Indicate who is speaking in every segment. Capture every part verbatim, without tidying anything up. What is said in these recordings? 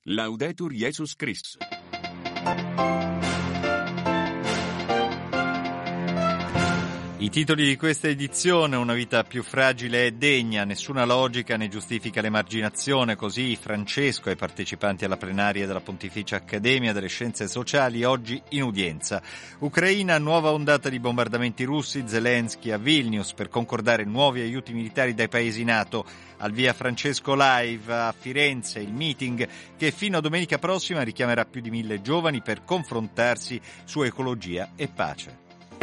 Speaker 1: Laudetur Jesus Christus.
Speaker 2: I titoli di questa edizione: una vita più fragile e degna, nessuna logica ne giustifica l'emarginazione, così Francesco ai partecipanti alla plenaria della Pontificia Accademia delle Scienze Sociali oggi in udienza. Ucraina, nuova ondata di bombardamenti russi, Zelensky a Vilnius per concordare nuovi aiuti militari dai paesi NATO. Al via Francesco Live a Firenze, il meeting che fino a domenica prossima richiamerà più di mille giovani per confrontarsi su ecologia e pace.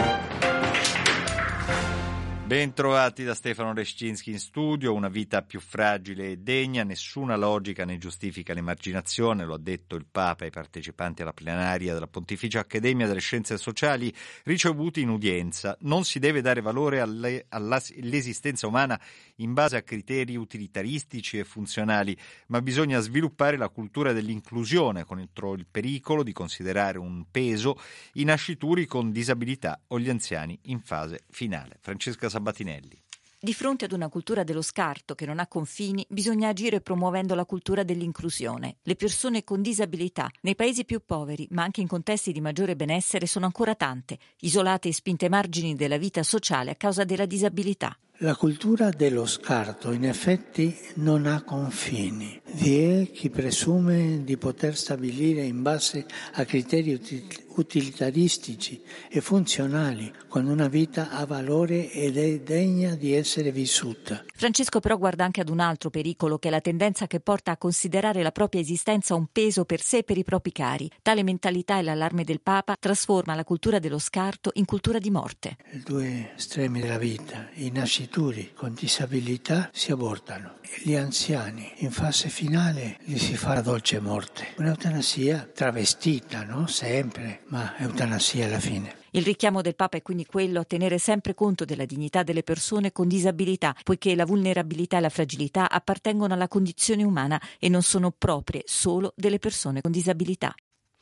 Speaker 2: Ben trovati da Stefano Leszczynski in studio. Una vita più fragile e degna, nessuna logica ne giustifica l'emarginazione, lo ha detto il Papa ai partecipanti alla plenaria della Pontificia Accademia delle Scienze Sociali ricevuti in udienza. Non si deve dare valore alle, all'esistenza umana in base a criteri utilitaristici e funzionali, ma bisogna sviluppare la cultura dell'inclusione contro il pericolo di considerare un peso i nascituri con disabilità o gli anziani in fase finale. Francesca Sabatinelli.
Speaker 3: Di fronte ad una cultura dello scarto che non ha confini, bisogna agire promuovendo la cultura dell'inclusione. Le persone con disabilità, nei paesi più poveri, ma anche in contesti di maggiore benessere, sono ancora tante, isolate e spinte ai margini della vita sociale a causa della disabilità.
Speaker 4: La cultura dello scarto in effetti non ha confini. Vi è chi presume di poter stabilire in base a criteri utilitaristici e funzionali quando una vita ha valore ed è degna di essere vissuta.
Speaker 3: Francesco però guarda anche ad un altro pericolo, che è la tendenza che porta a considerare la propria esistenza un peso per sé e per i propri cari. Tale mentalità e l'allarme del Papa trasforma la cultura dello scarto in cultura di morte.
Speaker 4: I due estremi della vita, i nascituri con disabilità si abortano, gli anziani in fase finale li si fa la dolce morte. Un'eutanasia travestita, no? Sempre, ma eutanasia alla fine.
Speaker 3: Il richiamo del Papa è quindi quello a tenere sempre conto della dignità delle persone con disabilità, poiché la vulnerabilità e la fragilità appartengono alla condizione umana e non sono proprie solo delle persone con disabilità.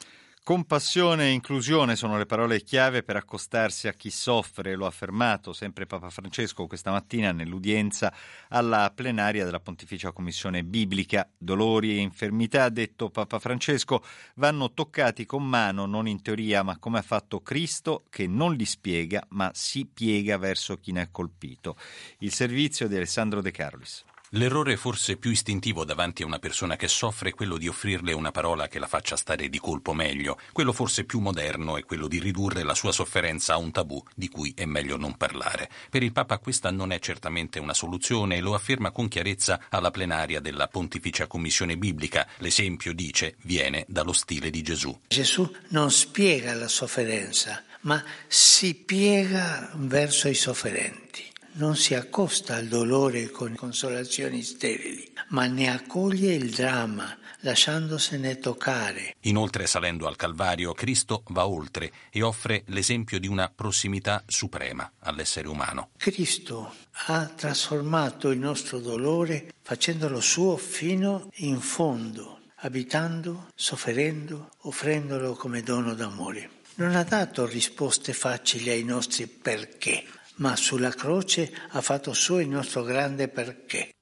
Speaker 2: Compassione e inclusione sono le parole chiave per accostarsi a chi soffre, lo ha affermato sempre Papa Francesco questa mattina nell'udienza alla plenaria della Pontificia Commissione Biblica. Dolori e infermità, ha detto Papa Francesco, vanno toccati con mano, non in teoria, ma come ha fatto Cristo, che non li spiega, ma si piega verso chi ne è colpito. Il servizio di Alessandro De Carolis.
Speaker 5: L'errore forse più istintivo davanti a una persona che soffre è quello di offrirle una parola che la faccia stare di colpo meglio. Quello forse più moderno è quello di ridurre la sua sofferenza a un tabù di cui è meglio non parlare. Per il Papa questa non è certamente una soluzione e lo afferma con chiarezza alla plenaria della Pontificia Commissione Biblica. L'esempio, dice, viene dallo stile di Gesù.
Speaker 4: Gesù non spiega la sofferenza, ma si piega verso i sofferenti. Non si accosta al dolore con consolazioni sterili, ma ne accoglie il dramma, lasciandosene toccare.
Speaker 5: Inoltre, salendo al Calvario, Cristo va oltre e offre l'esempio di una prossimità suprema all'essere umano.
Speaker 4: Cristo ha trasformato il nostro dolore facendolo suo fino in fondo, abitando, sofferendo, offrendolo come dono d'amore. Non ha dato risposte facili ai nostri perché, ma sulla croce ha fatto suo il nostro grande perché.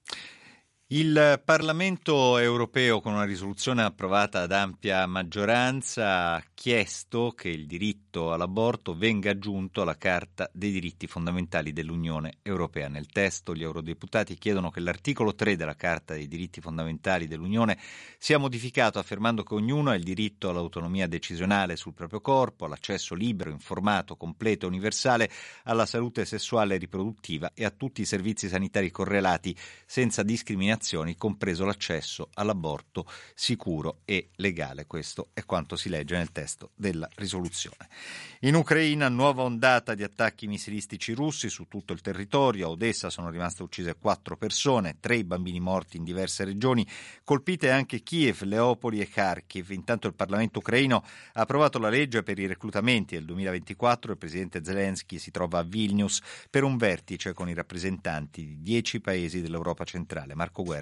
Speaker 2: Il Parlamento europeo, con una risoluzione approvata ad ampia maggioranza, ha chiesto che il diritto all'aborto venga aggiunto alla Carta dei diritti fondamentali dell'Unione Europea. Nel testo gli eurodeputati chiedono che l'articolo tre della Carta dei diritti fondamentali dell'Unione sia modificato affermando che ognuno ha il diritto all'autonomia decisionale sul proprio corpo, all'accesso libero, informato, completo e universale alla salute sessuale e riproduttiva e a tutti i servizi sanitari correlati senza discriminazioni, compreso l'accesso all'aborto sicuro e legale. Questo è quanto si legge nel testo della risoluzione. In Ucraina, nuova ondata di attacchi missilistici russi su tutto il territorio. A Odessa sono rimaste uccise quattro persone, tre i bambini morti in diverse regioni, colpite anche Kiev, Leopoli e Kharkiv. Intanto il Parlamento ucraino ha approvato la legge per i reclutamenti del duemilaventiquattro. Il presidente Zelensky si trova a Vilnius per un vertice con i rappresentanti di dieci paesi dell'Europa centrale. Marco Guerra.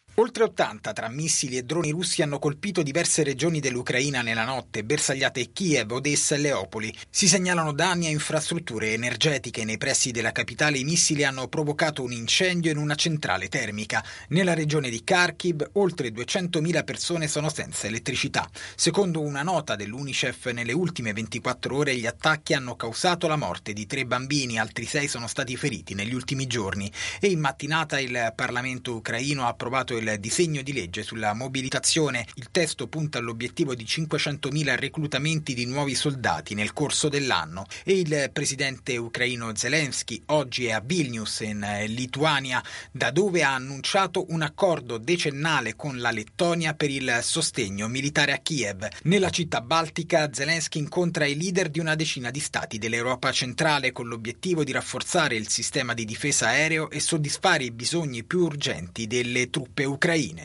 Speaker 6: Oltre ottanta tra missili e droni russi hanno colpito diverse regioni dell'Ucraina nella notte, bersagliate Kiev, Odessa e Leopoli. Si segnalano danni a infrastrutture energetiche. Nei pressi della capitale i missili hanno provocato un incendio in una centrale termica. Nella regione di Kharkiv oltre duecentomila persone sono senza elettricità. Secondo una nota dell'UNICEF, nelle ultime ventiquattro ore gli attacchi hanno causato la morte di tre bambini, altri sei sono stati feriti negli ultimi giorni. E in mattinata il Parlamento ucraino ha approvato il disegno di legge sulla mobilitazione. Il testo punta all'obiettivo di cinquecentomila reclutamenti di nuovi soldati nel corso dell'anno. E il presidente ucraino Zelensky oggi è a Vilnius in Lituania, da dove ha annunciato un accordo decennale con la Lettonia per il sostegno militare a Kiev. Nella città baltica Zelensky incontra i leader di una decina di stati dell'Europa centrale con l'obiettivo di rafforzare il sistema di difesa aereo e soddisfare i bisogni più urgenti delle truppe ucraine.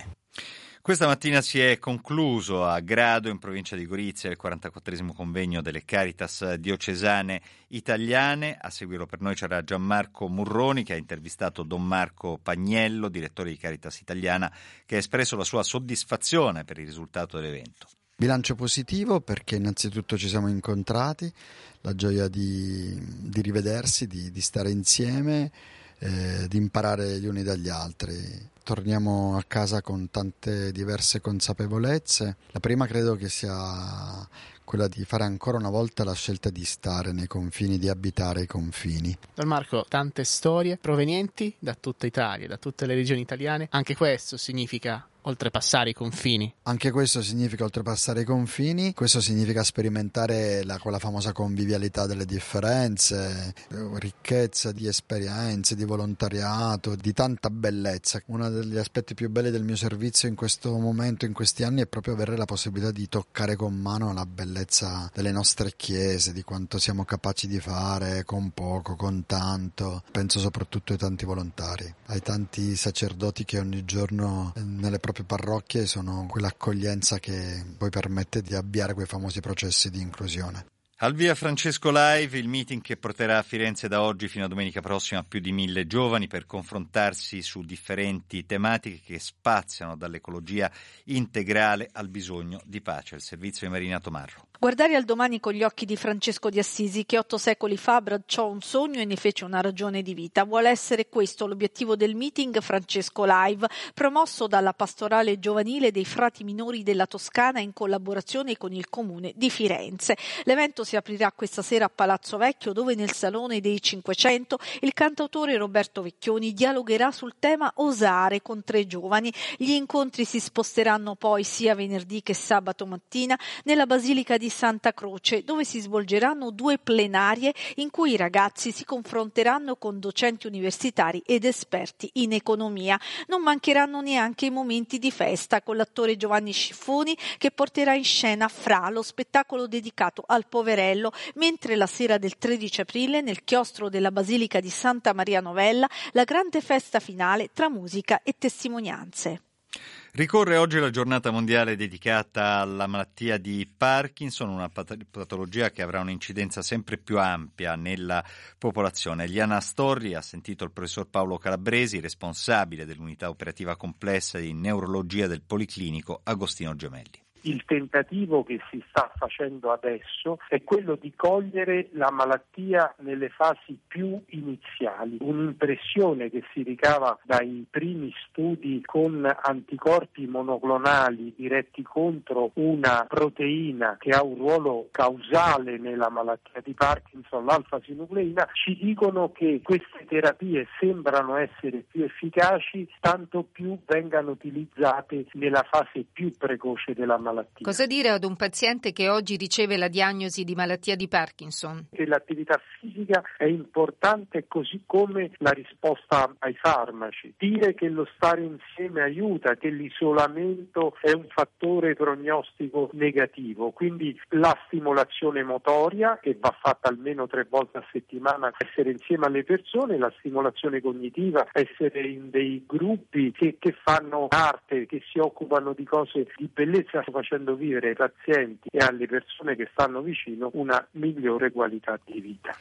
Speaker 2: Questa mattina si è concluso a Grado, in provincia di Gorizia, il quarantaquattresimo convegno delle Caritas diocesane italiane. A seguirlo per noi c'era Gianmarco Murroni, che ha intervistato Don Marco Pagnello, direttore di Caritas Italiana, che ha espresso la sua soddisfazione per il risultato dell'evento.
Speaker 7: Bilancio positivo perché innanzitutto ci siamo incontrati, la gioia di, di rivedersi, di, di stare insieme, eh, di imparare gli uni dagli altri. Torniamo a casa con tante diverse consapevolezze. La prima credo che sia quella di fare ancora una volta la scelta di stare nei confini, di abitare i confini.
Speaker 8: Don Marco, tante storie provenienti da tutta Italia, da tutte le regioni italiane. Anche questo significa oltrepassare i confini.
Speaker 7: Anche questo significa oltrepassare i confini, questo significa sperimentare la, quella famosa convivialità delle differenze, ricchezza di esperienze, di volontariato, di tanta bellezza. Uno degli aspetti più belli del mio servizio in questo momento, in questi anni, è proprio avere la possibilità di toccare con mano la bellezza delle nostre chiese, di quanto siamo capaci di fare con poco, con tanto. Penso soprattutto ai tanti volontari, ai tanti sacerdoti che ogni giorno nelle proprie parrocchie sono quell'accoglienza che poi permette di avviare quei famosi processi di inclusione.
Speaker 2: Al via Francesco Live, il meeting che porterà a Firenze da oggi fino a domenica prossima più di mille giovani per confrontarsi su differenti tematiche che spaziano dall'ecologia integrale al bisogno di pace. Il servizio di Marina Tomarro.
Speaker 9: Guardare al domani con gli occhi di Francesco di Assisi, che otto secoli fa abbracciò un sogno e ne fece una ragione di vita. Vuole essere questo l'obiettivo del meeting Francesco Live, promosso dalla pastorale giovanile dei frati minori della Toscana in collaborazione con il comune di Firenze. L'evento si aprirà questa sera a Palazzo Vecchio, dove nel Salone dei Cinquecento il cantautore Roberto Vecchioni dialogherà sul tema Osare con tre giovani. Gli incontri si sposteranno poi sia venerdì che sabato mattina nella Basilica di Santa Croce, dove si svolgeranno due plenarie in cui i ragazzi si confronteranno con docenti universitari ed esperti in economia. Non mancheranno neanche i momenti di festa con l'attore Giovanni Sciffoni, che porterà in scena Fra, lo spettacolo dedicato al poverello, mentre la sera del tredici aprile nel chiostro della Basilica di Santa Maria Novella la grande festa finale tra musica e testimonianze.
Speaker 2: Ricorre oggi la giornata mondiale dedicata alla malattia di Parkinson, una patologia che avrà un'incidenza sempre più ampia nella popolazione. Eliana Storri ha sentito il professor Paolo Calabresi, responsabile dell'unità operativa complessa di neurologia del Policlinico Agostino Gemelli.
Speaker 10: Il tentativo che si sta facendo adesso è quello di cogliere la malattia nelle fasi più iniziali. Un'impressione che si ricava dai primi studi con anticorpi monoclonali diretti contro una proteina che ha un ruolo causale nella malattia di Parkinson, l'alfa-sinucleina, ci dicono che queste terapie sembrano essere più efficaci tanto più vengano utilizzate nella fase più precoce della malattia.
Speaker 11: Cosa dire ad un paziente che oggi riceve la diagnosi di malattia di Parkinson?
Speaker 10: Che l'attività fisica è importante, così come la risposta ai farmaci. Dire che lo stare insieme aiuta, che l'isolamento è un fattore prognostico negativo, quindi la stimolazione motoria, che va fatta almeno tre volte a settimana, essere insieme alle persone, la stimolazione cognitiva, essere in dei gruppi che, che fanno arte, che si occupano di cose di bellezza, facendo vivere ai pazienti e alle persone che stanno vicino una migliore qualità di vita.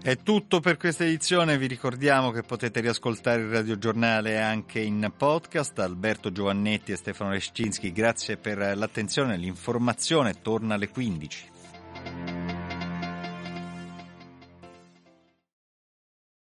Speaker 2: È tutto per questa edizione, vi ricordiamo che potete riascoltare il radiogiornale anche in podcast. Alberto Giovannetti e Stefano Leszczynski, grazie per l'attenzione, l'informazione torna alle quindici.